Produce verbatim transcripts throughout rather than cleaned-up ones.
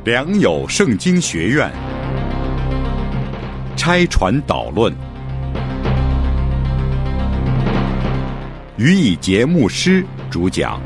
良友圣经学院拆传导论，于以节牧师主讲。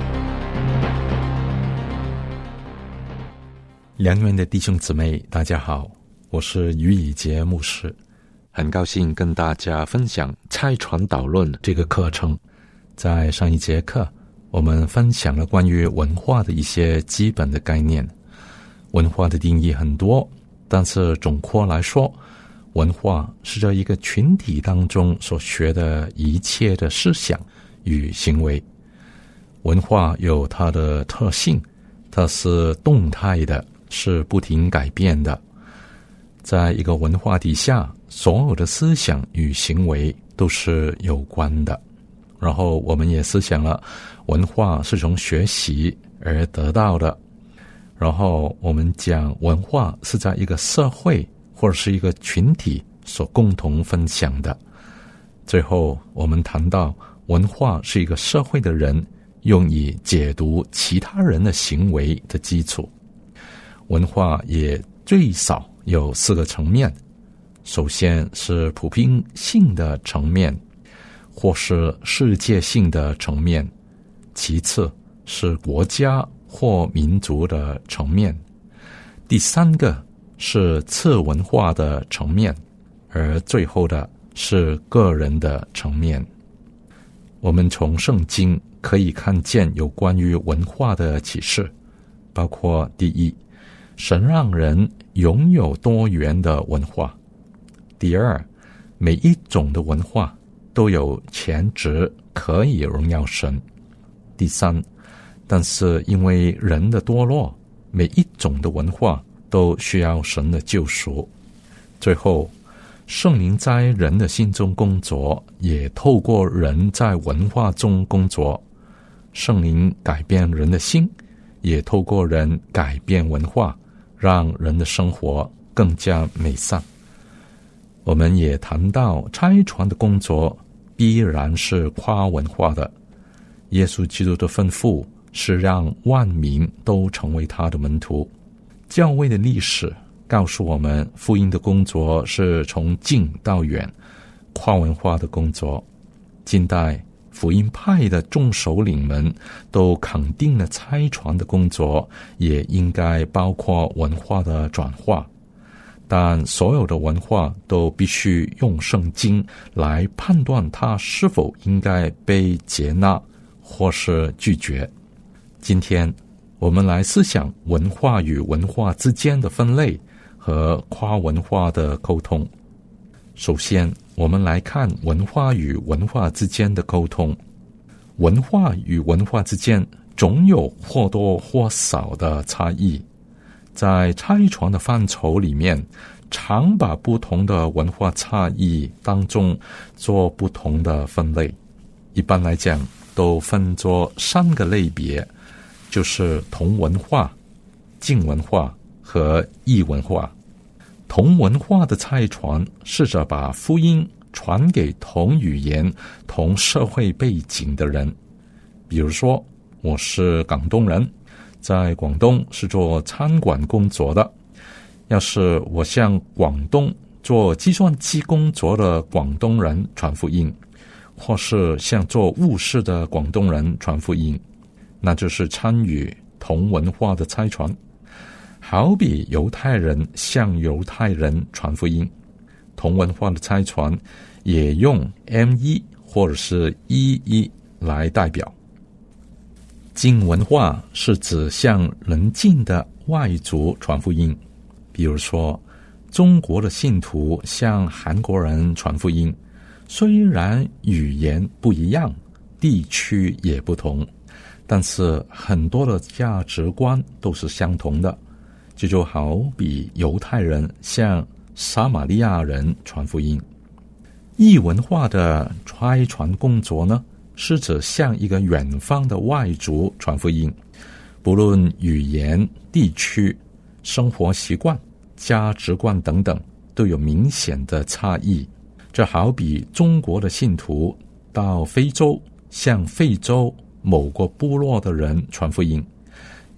良缘的弟兄姊妹，大家好，我是于以节牧师，很高兴跟大家分享拆传导论这个课程。在上一节课，我们分享了关于文化的一些基本的概念。文化的定义很多，但是总括来说，文化是在一个群体当中所学的一切的思想与行为。文化有它的特性，它是动态的，是不停改变的。在一个文化底下，所有的思想与行为都是有关的。然后我们也思想了，文化是从学习而得到的。然后我们讲文化是在一个社会或者是一个群体所共同分享的。最后我们谈到文化是一个社会的人用以解读其他人的行为的基础。文化也最少有四个层面，首先是普遍性的层面，或是世界性的层面，其次是国家或民族的层面，第三个是次文化的层面，而最后的是个人的层面。我们从圣经可以看见有关于文化的启示，包括第一，神让人拥有多元的文化；第二，每一种的文化都有潜质可以荣耀神；第三，但是因为人的堕落，每一种的文化都需要神的救赎。最后，圣灵在人的心中工作，也透过人在文化中工作。圣灵改变人的心，也透过人改变文化，让人的生活更加美善。我们也谈到拆传的工作必然是跨文化的。耶稣基督的吩咐是让万民都成为他的门徒。教会的历史告诉我们，福音的工作是从近到远，跨文化的工作。近代福音派的众首领们都肯定了拆传的工作也应该包括文化的转化，但所有的文化都必须用圣经来判断它是否应该被接纳或是拒绝。今天我们来思想文化与文化之间的分类和跨文化的沟通。首先，我们来看文化与文化之间的沟通。文化与文化之间总有或多或少的差异，在拆传的范畴里面，常把不同的文化差异当中做不同的分类。一般来讲，都分作三个类别，就是同文化、近文化和异文化。同文化的拆传试着把福音传给同语言、同社会背景的人。比如说，我是广东人，在广东是做餐馆工作的，要是我向广东做计算机工作的广东人传福音，或是向做务实的广东人传福音，那就是参与同文化的拆传。好比犹太人向犹太人传福音，同文化的拆传也用 M 一 或者是 E 一 来代表。近文化是指向邻近的外族传福音，比如说中国的信徒向韩国人传福音，虽然语言不一样，地区也不同，但是很多的价值观都是相同的。这就好比犹太人向撒玛利亚人传福音。异文化的拆传工作呢，是指向一个远方的外族传福音，不论语言、地区、生活习惯、价值观等等，都有明显的差异。这好比中国的信徒到非洲向非洲某个部落的人传福音，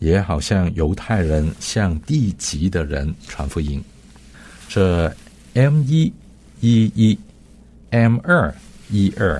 也好像犹太人向地级的人传福音。这 M 一 一一 M 二 一二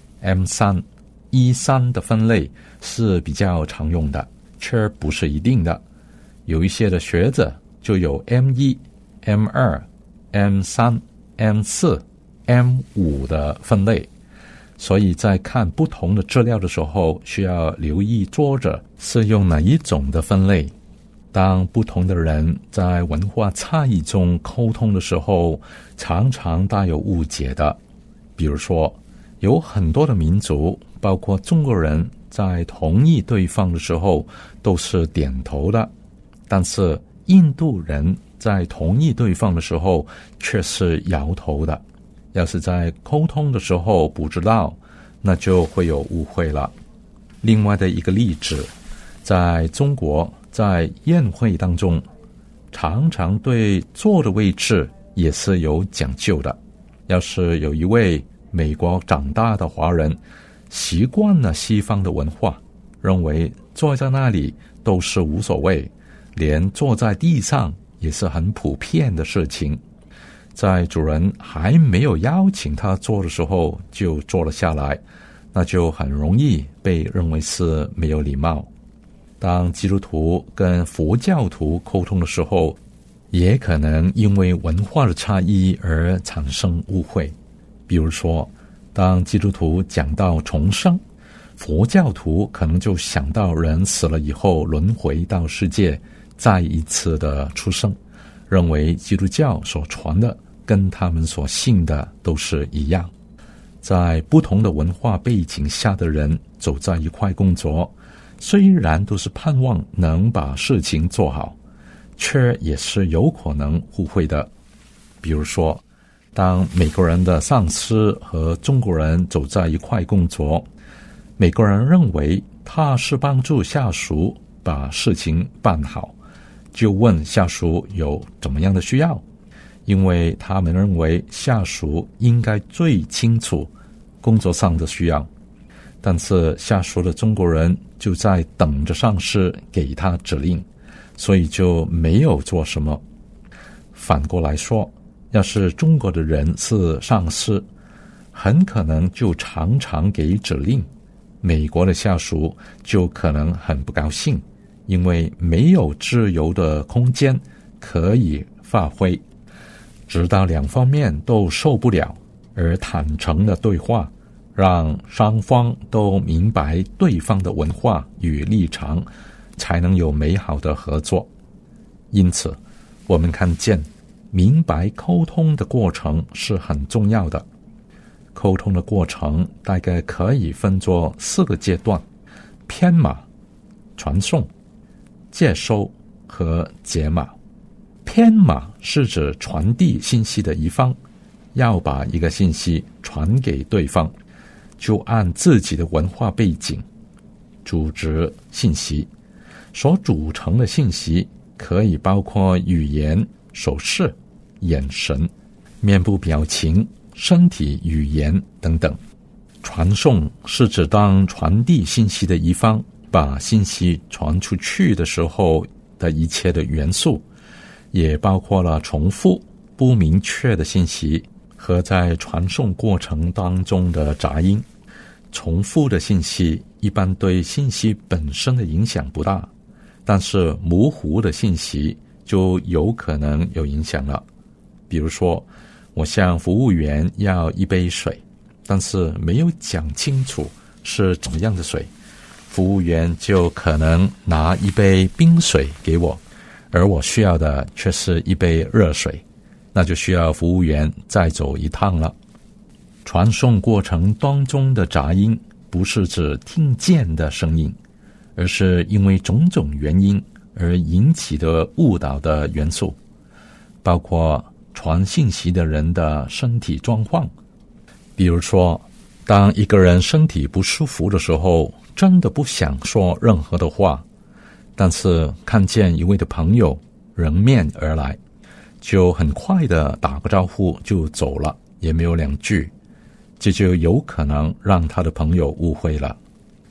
M 三 一三的分类是比较常用的，却不是一定的。有一些的学者就有 M 一 M 二 M 三 M 四 M 五的分类，所以在看不同的资料的时候，需要留意作者是用哪一种的分类。当不同的人在文化差异中沟通的时候，常常带有误解的。比如说，有很多的民族，包括中国人，在同意对方的时候都是点头的，但是印度人在同意对方的时候却是摇头的。要是在沟通的时候不知道，那就会有误会了。另外的一个例子，在中国，在宴会当中，常常对坐的位置也是有讲究的。要是有一位美国长大的华人，习惯了西方的文化，认为坐在那里都是无所谓，连坐在地上也是很普遍的事情。在主人还没有邀请他坐的时候就坐了下来，那就很容易被认为是没有礼貌。当基督徒跟佛教徒沟通的时候，也可能因为文化的差异而产生误会。比如说，当基督徒讲到重生，佛教徒可能就想到人死了以后轮回到世界再一次的出生，认为基督教所传的跟他们所信的都是一样。在不同的文化背景下的人走在一块工作，虽然都是盼望能把事情做好，却也是有可能互惠的。比如说，当美国人的上司和中国人走在一块工作，美国人认为他是帮助下属把事情办好，就问下属有怎么样的需要，因为他们认为下属应该最清楚工作上的需要。但是下属的中国人就在等着上司给他指令，所以就没有做什么。反过来说，要是中国的人是上司，很可能就常常给指令，美国的下属就可能很不高兴，因为没有自由的空间可以发挥。直到两方面都受不了，而坦诚的对话，让双方都明白对方的文化与立场，才能有美好的合作。因此，我们看见明白沟通的过程是很重要的。沟通的过程大概可以分作四个阶段：编码、传送、接收和解码。编码是指传递信息的一方要把一个信息传给对方，就按自己的文化背景组织信息。所组成的信息可以包括语言、手势、眼神、面部表情、身体语言等等。传送是指当传递信息的一方把信息传出去的时候的一切的元素，也包括了重复、不明确的信息和在传送过程当中的杂音。重复的信息一般对信息本身的影响不大，但是模糊的信息就有可能有影响了。比如说，我向服务员要一杯水，但是没有讲清楚是怎么样的水，服务员就可能拿一杯冰水给我，而我需要的却是一杯热水，那就需要服务员再走一趟了。传送过程当中的杂音不是指听见的声音，而是因为种种原因而引起的误导的元素，包括传信息的人的身体状况。比如说，当一个人身体不舒服的时候，真的不想说任何的话，但是看见一位的朋友迎面而来，就很快的打个招呼就走了，也没有两句，这就有可能让他的朋友误会了。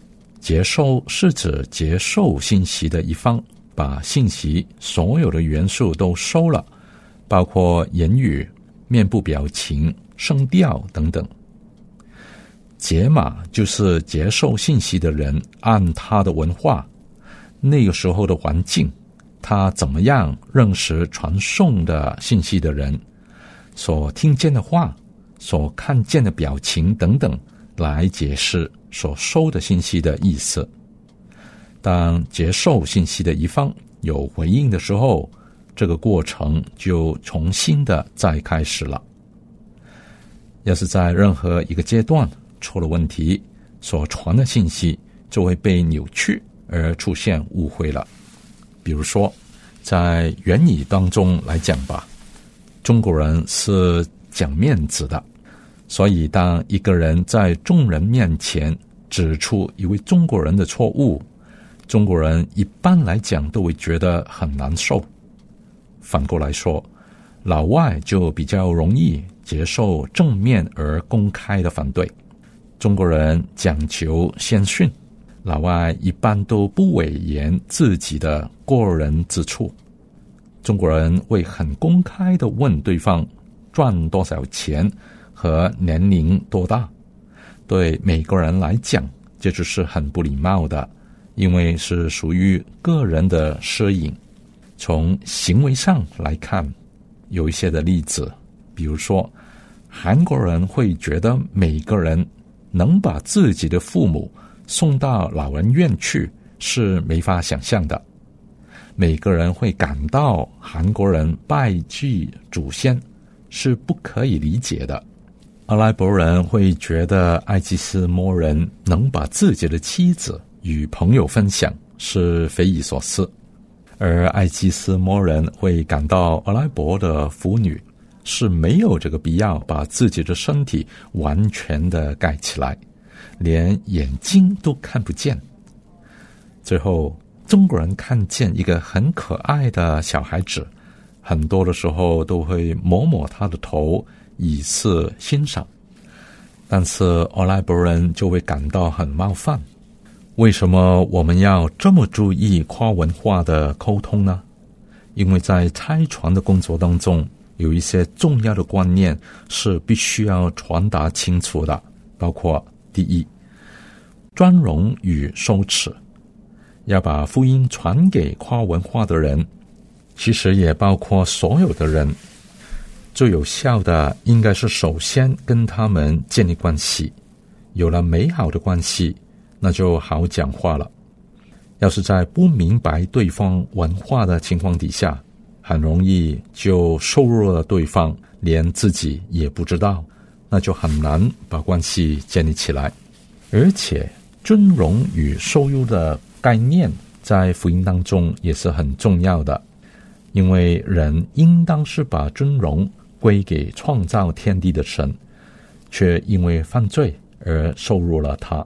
接收是指接受信息的一方把信息所有的元素都收了，包括言语、面部表情、声调等等。解码就是接受信息的人按他的文化、那个时候的环境，他怎么样认识传送的信息的人，所听见的话、所看见的表情等等，来解释所收的信息的意思。当接受信息的一方有回应的时候，这个过程就重新的再开始了。要是在任何一个阶段出了问题，所传的信息就会被扭曲而出现误会了。比如说，在言语当中来讲吧，中国人是讲面子的，所以当一个人在众人面前指出一位中国人的错误，中国人一般来讲都会觉得很难受。反过来说，老外就比较容易接受正面而公开的反对。中国人讲求谦逊，老外一般都不讳言自己的过人之处。中国人会很公开地问对方赚多少钱和年龄多大，对每个人来讲这就是很不礼貌的，因为是属于个人的私隐。从行为上来看，有一些的例子，比如说韩国人会觉得每个人能把自己的父母送到老人院去是没法想象的，每个人会感到韩国人拜祭祖先是不可以理解的。阿拉伯人会觉得爱基斯摩人能把自己的妻子与朋友分享是匪夷所思，而爱基斯摩人会感到阿拉伯的妇女是没有这个必要把自己的身体完全的盖起来，连眼睛都看不见。最后，中国人看见一个很可爱的小孩子，很多的时候都会摸摸他的头以示欣赏，但是阿拉伯人就会感到很冒犯。为什么我们要这么注意跨文化的沟通呢？因为在拆传的工作当中，有一些重要的观念是必须要传达清楚的，包括第一，尊荣与羞耻。要把福音传给跨文化的人，其实也包括所有的人。最有效的应该是首先跟他们建立关系，有了美好的关系，那就好讲话了。要是在不明白对方文化的情况底下，很容易就羞辱了对方，连自己也不知道，那就很难把关系建立起来。而且尊荣与羞辱的概念在福音当中也是很重要的，因为人应当是把尊荣归给创造天地的神，却因为犯罪而羞辱了他。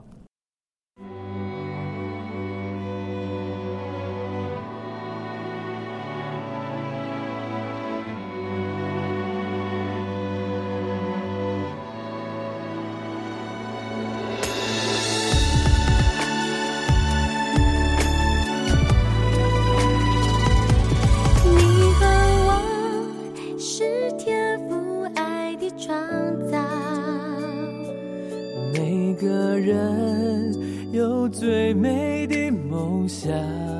最美的梦想，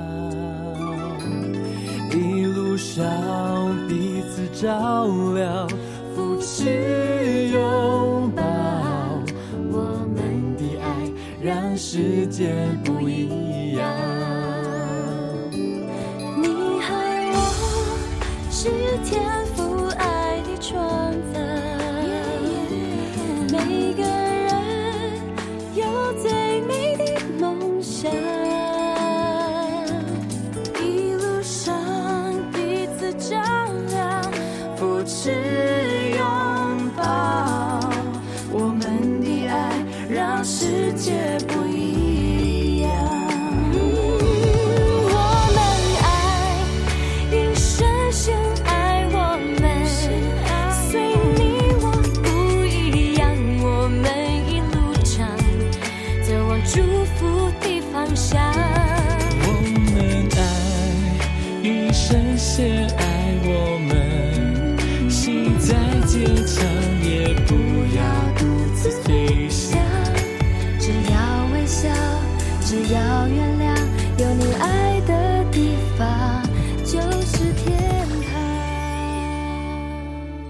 一路上彼此照亮，扶持拥抱，我们的爱让世界不一样。你和我是天父爱的创造，每个人有最美的梦想，一路上彼此照亮，扶持拥抱，我们的爱让世界不一样。我们爱，因深深爱我们，虽你我不一样，我们一路上走往祝福的方方向。 我们爱一生先爱我们，心再坚强也不要独自飞翔。 只要微笑，只要原谅，有你爱的地方就是天堂。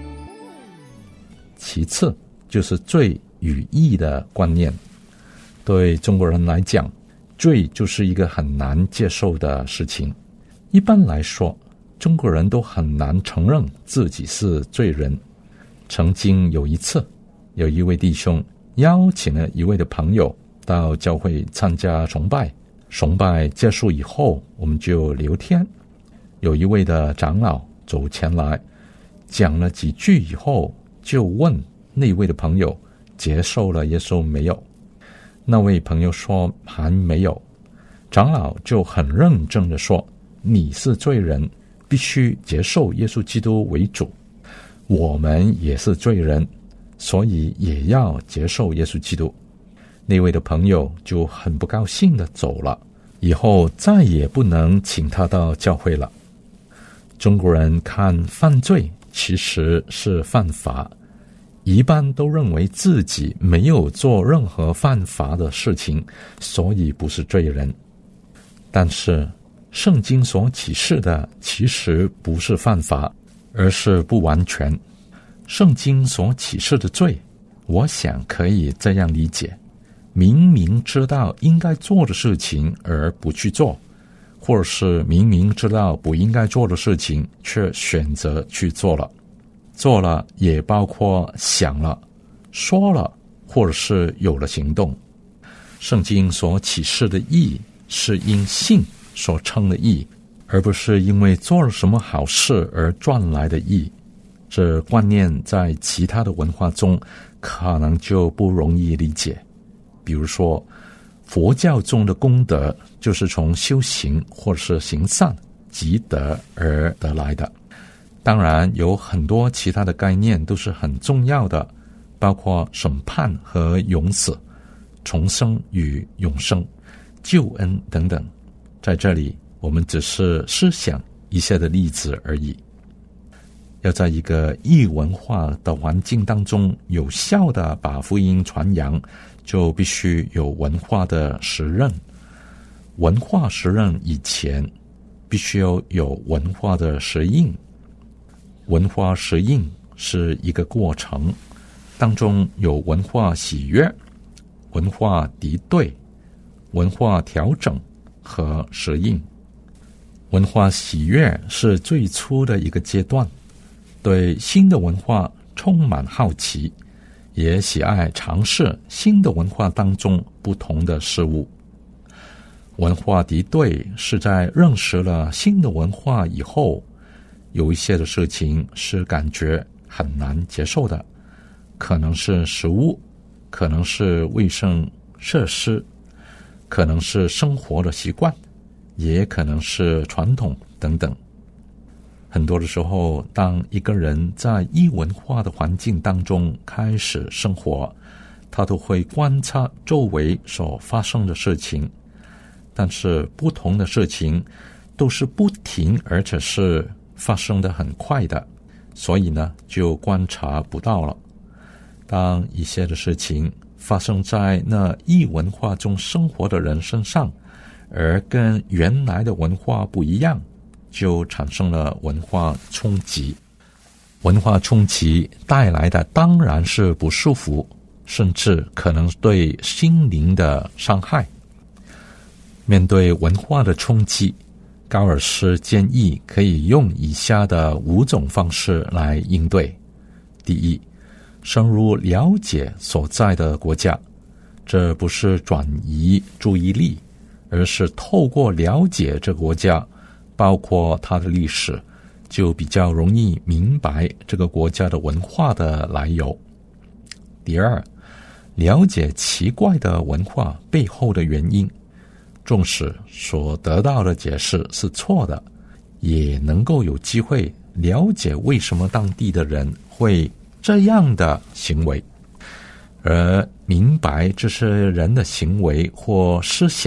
其次就是罪与义的观念。对中国人来讲，罪就是一个很难接受的事情。一般来说，中国人都很难承认自己是罪人。曾经有一次，有一位弟兄邀请了一位的朋友到教会参加崇拜。崇拜结束以后，我们就聊天。有一位的长老走前来，讲了几句以后，就问那位的朋友接受了耶稣没有。那位朋友说还没有。长老就很认真地说，你是罪人，必须接受耶稣基督为主。我们也是罪人，所以也要接受耶稣基督。那位的朋友就很不高兴地走了，以后再也不能请他到教会了。中国人看犯罪其实是犯法，一般都认为自己没有做任何犯法的事情，所以不是罪人。但是圣经所启示的其实不是犯法，而是不完全。圣经所启示的罪，我想可以这样理解：明明知道应该做的事情而不去做，或者是明明知道不应该做的事情却选择去做了。做了也包括想了、说了，或者是有了行动。圣经所启示的义是因信所称的义，而不是因为做了什么好事而赚来的义。这观念在其他的文化中可能就不容易理解。比如说，佛教中的功德就是从修行或者是行善积德而得来的。当然有很多其他的概念都是很重要的，包括审判和永死、重生与永生、救恩等等。在这里我们只是思想一些的例子而已。要在一个异文化的环境当中有效地把福音传扬，就必须有文化的时任。文化时任以前必须要有文化的时应。文化适应是一个过程，当中有文化喜悦、文化敌对、文化调整和适应。文化喜悦是最初的一个阶段，对新的文化充满好奇，也喜爱尝试新的文化当中不同的事物。文化敌对是在认识了新的文化以后，有一些的事情是感觉很难接受的，可能是食物，可能是卫生设施，可能是生活的习惯，也可能是传统等等。很多的时候，当一个人在异文化的环境当中开始生活，他都会观察周围所发生的事情，但是不同的事情都是不停而且是发生得很快的，所以呢就观察不到了。当一些的事情发生在那异文化中生活的人身上，而跟原来的文化不一样，就产生了文化冲击。文化冲击带来的当然是不舒服，甚至可能对心灵的伤害。面对文化的冲击，高尔斯建议可以用以下的五种方式来应对。第一，深入了解所在的国家，这不是转移注意力，而是透过了解这个国家，包括它的历史，就比较容易明白这个国家的文化的来由。第二，了解奇怪的文化背后的原因，纵使所得到的解释是错的，也能够有机会了解为什么当地的人会这样的行为，而明白这些人的行为或思想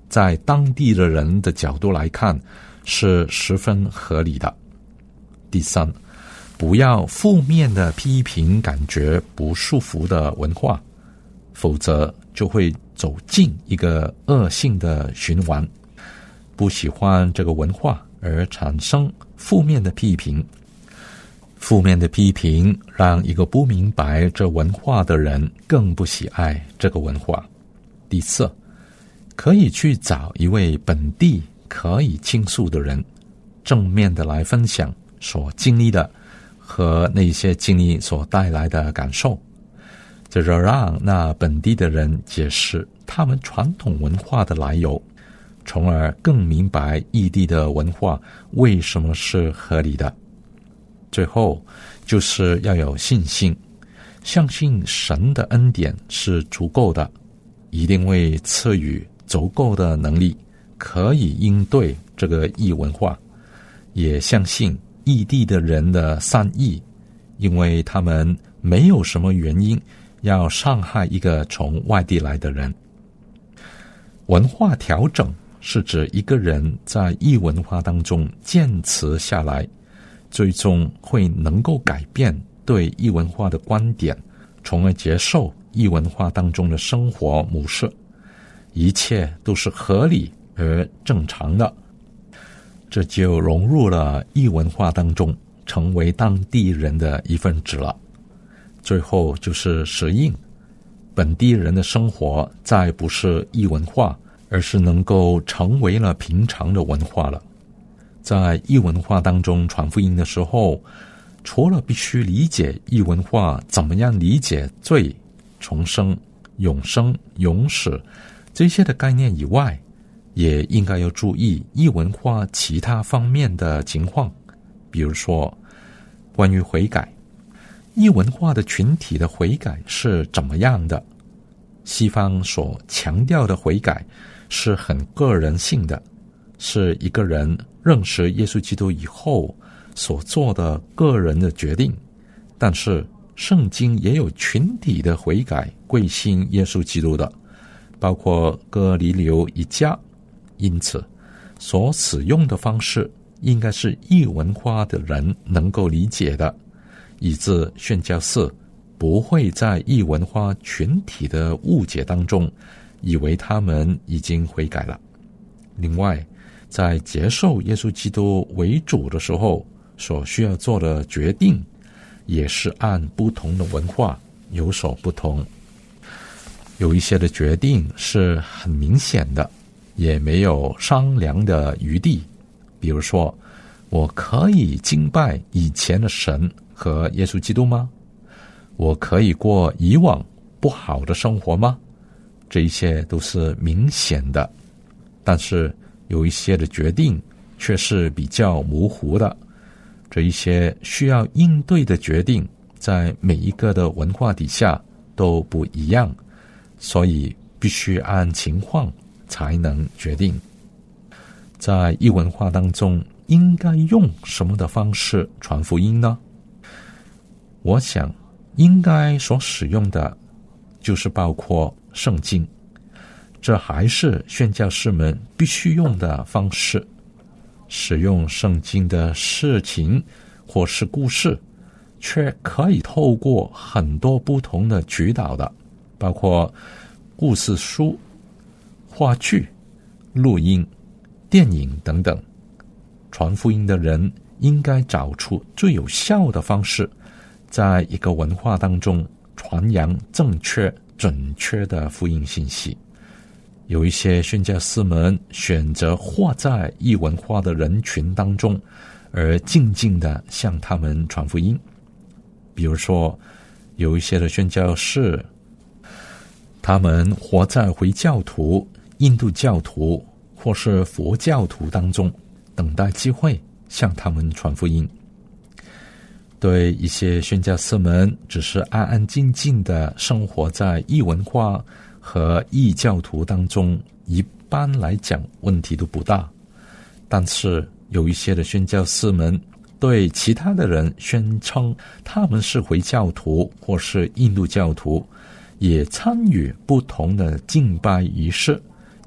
在当地的人的角度来看是十分合理的。第三，不要负面的批评感觉不舒服的文化，否则就会走进一个恶性的循环，不喜欢这个文化而产生负面的批评。负面的批评让一个不明白这文化的人更不喜爱这个文化。第四，可以去找一位本地可以倾诉的人，正面的来分享所经历的和那些经历所带来的感受，这就让那本地的人解释他们传统文化的来由，从而更明白异地的文化为什么是合理的。最后就是要有信心，相信神的恩典是足够的，一定会赐予足够的能力，可以应对这个异文化。也相信异地的人的善意，因为他们没有什么原因要伤害一个从外地来的人。文化调整是指一个人在异文化当中坚持下来，最终会能够改变对异文化的观点，从而接受异文化当中的生活模式，一切都是合理而正常的，这就融入了异文化当中，成为当地人的一份子了。最后就是适应本地人的生活，再不是异文化，而是能够成为了平常的文化了。在异文化当中传福音的时候，除了必须理解异文化怎么样理解罪、重生、永生、永死这些的概念以外，也应该要注意异文化其他方面的情况。比如说关于悔改，异文化的群体的悔改是怎么样的？西方所强调的悔改是很个人性的，是一个人认识耶稣基督以后所做的个人的决定。但是圣经也有群体的悔改归信耶稣基督的，包括哥尼流一家。因此所使用的方式应该是异文化的人能够理解的，以致宣教士不会在异文化群体的误解当中以为他们已经悔改了。另外，在接受耶稣基督为主的时候所需要做的决定，也是按不同的文化有所不同。有一些的决定是很明显的，也没有商量的余地。比如说，我可以敬拜以前的神和耶稣基督吗？我可以过以往不好的生活吗？这一些都是明显的。但是有一些的决定却是比较模糊的，这一些需要应对的决定在每一个的文化底下都不一样，所以必须按情况才能决定。在异文化当中应该用什么的方式传福音呢？我想应该所使用的就是包括圣经，这还是宣教士们必须用的方式。使用圣经的事情或是故事，却可以透过很多不同的渠道的，包括故事书、话剧、录音、电影等等。传福音的人应该找出最有效的方式，在一个文化当中传扬正确准确的福音信息。有一些宣教士们选择活在异文化的人群当中，而静静地向他们传福音。比如说，有一些的宣教士，他们活在回教徒、印度教徒或是佛教徒当中，等待机会向他们传福音。对一些宣教士们只是安安静静地生活在异文化和异教徒当中，一般来讲问题都不大。但是有一些的宣教士们对其他的人宣称他们是回教徒或是印度教徒，也参与不同的敬拜仪式，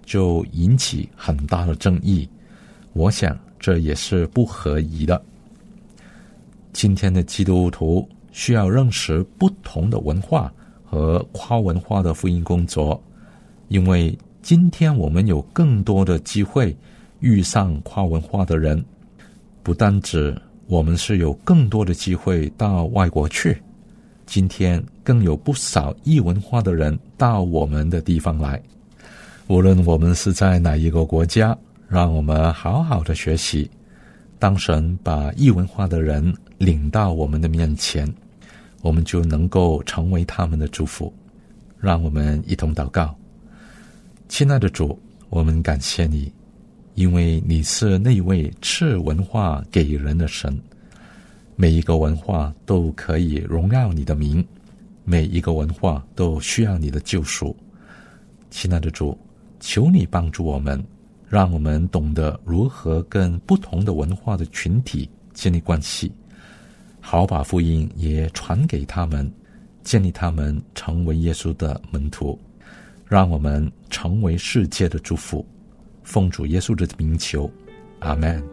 就引起很大的争议，我想这也是不合宜的。今天的基督徒需要认识不同的文化和跨文化的福音工作，因为今天我们有更多的机会遇上跨文化的人，不单指我们是有更多的机会到外国去，今天更有不少异文化的人到我们的地方来。无论我们是在哪一个国家，让我们好好的学习，当神把异文化的人领到我们的面前，我们就能够成为他们的祝福。让我们一同祷告。亲爱的主，我们感谢你，因为你是那位赐文化给人的神，每一个文化都可以荣耀你的名，每一个文化都需要你的救赎。亲爱的主，求你帮助我们，让我们懂得如何跟不同的文化的群体建立关系，好把福音也传给他们，建立他们成为耶稣的门徒，让我们成为世界的祝福。奉主耶稣的名求，阿们。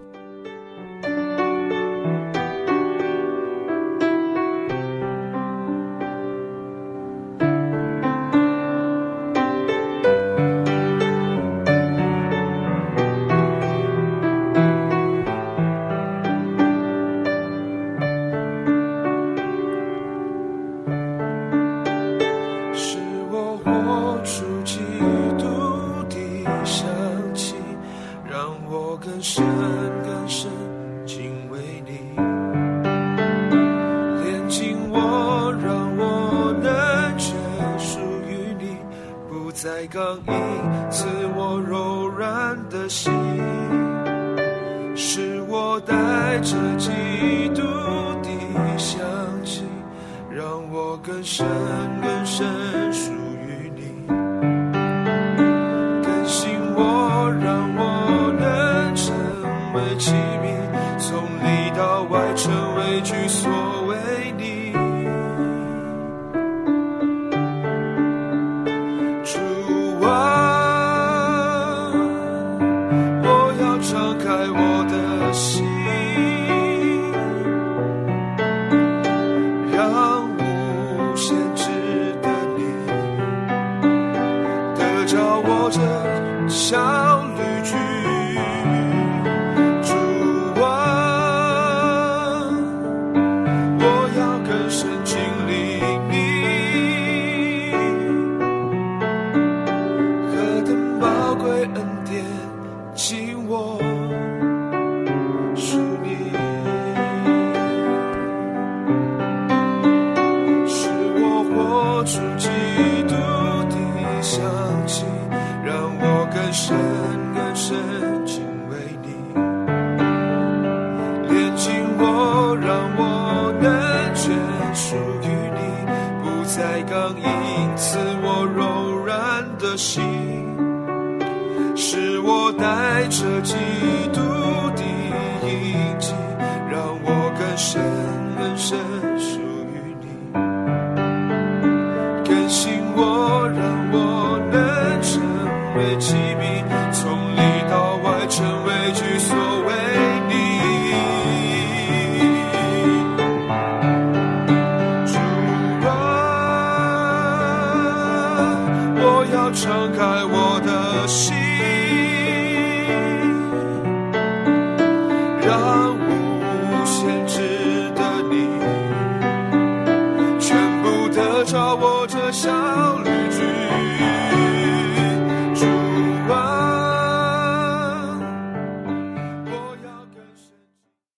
敞开我的心，让无限制的你全部得着我这小